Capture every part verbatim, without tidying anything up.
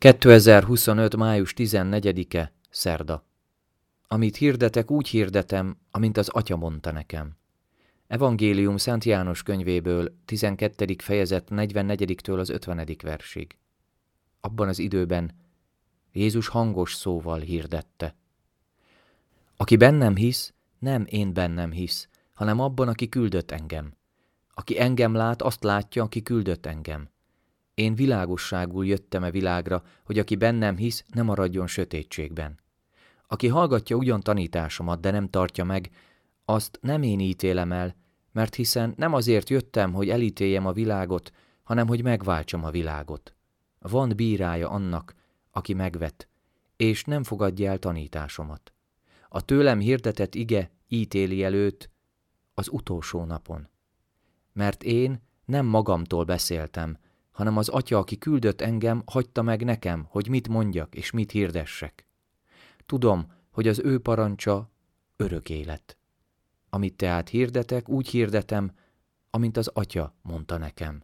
kétezer-huszonöt. május tizennegyedike. Szerda. Amit hirdetek, úgy hirdetem, amint az Atya mondta nekem. Evangélium Szent János könyvéből, tizenkettedik fejezet negyvennegyediktől az ötvenedik versig. Abban az időben Jézus hangos szóval hirdette. Aki bennem hisz, nem én bennem hisz, hanem abban, aki küldött engem. Aki engem lát, azt látja, aki küldött engem. Én világosságul jöttem e világra, hogy aki bennem hisz, ne maradjon sötétségben. Aki hallgatja ugyan tanításomat, de nem tartja meg, azt nem én ítélem el, mert hiszen nem azért jöttem, hogy elítéljem a világot, hanem hogy megváltsam a világot. Van bírája annak, aki megvet, és nem fogadja el tanításomat. A tőlem hirdetett ige ítéli el őt az utolsó napon. Mert én nem magamtól beszéltem, hanem az Atya, aki küldött engem, hagyta meg nekem, hogy mit mondjak és mit hirdessek. Tudom, hogy az ő parancsa örök élet. Amit tehát hirdetek, úgy hirdetem, amint az Atya mondta nekem.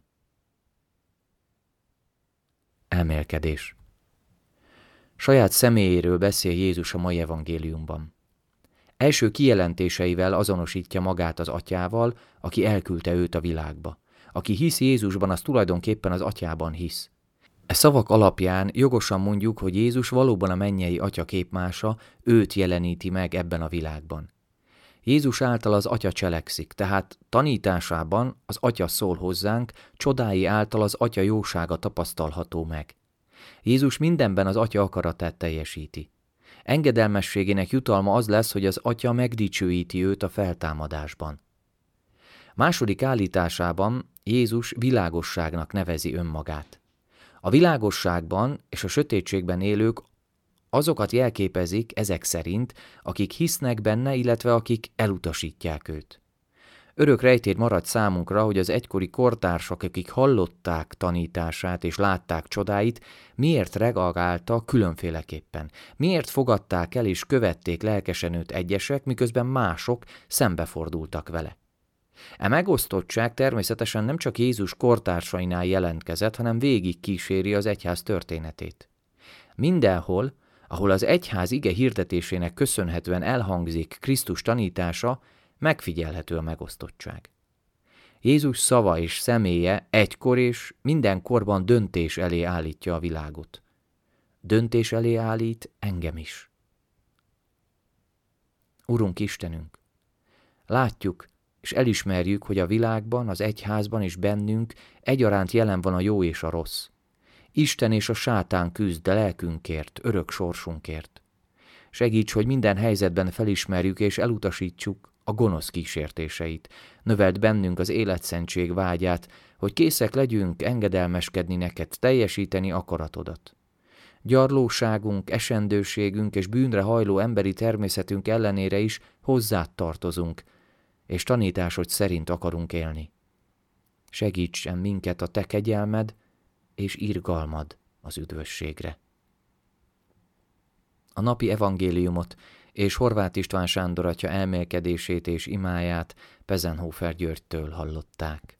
Elmélkedés. Saját személyéről beszél Jézus a mai evangéliumban. Első kijelentéseivel azonosítja magát az Atyával, aki elküldte őt a világba. Aki hisz Jézusban, az tulajdonképpen az Atyában hisz. E szavak alapján jogosan mondjuk, hogy Jézus valóban a mennyei Atya képmása, őt jeleníti meg ebben a világban. Jézus által az Atya cselekszik, tehát tanításában az Atya szól hozzánk, csodái által az Atya jósága tapasztalható meg. Jézus mindenben az Atya akaratát teljesíti. Engedelmességének jutalma az lesz, hogy az Atya megdicsőíti őt a feltámadásban. Második állításában Jézus világosságnak nevezi önmagát. A világosságban és a sötétségben élők azokat jelképezik ezek szerint, akik hisznek benne, illetve akik elutasítják őt. Örök rejtét maradt számunkra, hogy az egykori kortársak, akik hallották tanítását és látták csodáit, miért reagáltak különféleképpen. Miért fogadták el és követték lelkesen őt egyesek, miközben mások szembefordultak vele. E megosztottság természetesen nem csak Jézus kortársainál jelentkezett, hanem végig kíséri az egyház történetét. Mindenhol, ahol az egyház ige hirdetésének köszönhetően elhangzik Krisztus tanítása, megfigyelhető a megosztottság. Jézus szava és személye egykor és minden korban döntés elé állítja a világot. Döntés elé állít engem is. Urunk Istenünk, látjuk és elismerjük, hogy a világban, az egyházban és bennünk egyaránt jelen van a jó és a rossz. Isten és a sátán küzd a lelkünkért, örök sorsunkért. Segíts, hogy minden helyzetben felismerjük és elutasítsuk a gonosz kísértéseit. Növeld bennünk az életszentség vágyát, hogy készek legyünk engedelmeskedni neked, teljesíteni akaratodat. Gyarlóságunk, esendőségünk és bűnre hajló emberi természetünk ellenére is hozzád tartozunk, és tanításod szerint akarunk élni. Segítsen minket a te kegyelmed és irgalmad az üdvösségre. A napi evangéliumot és Horváth István Sándor atya elmélkedését és imáját Pezenhofer Györgytől hallották.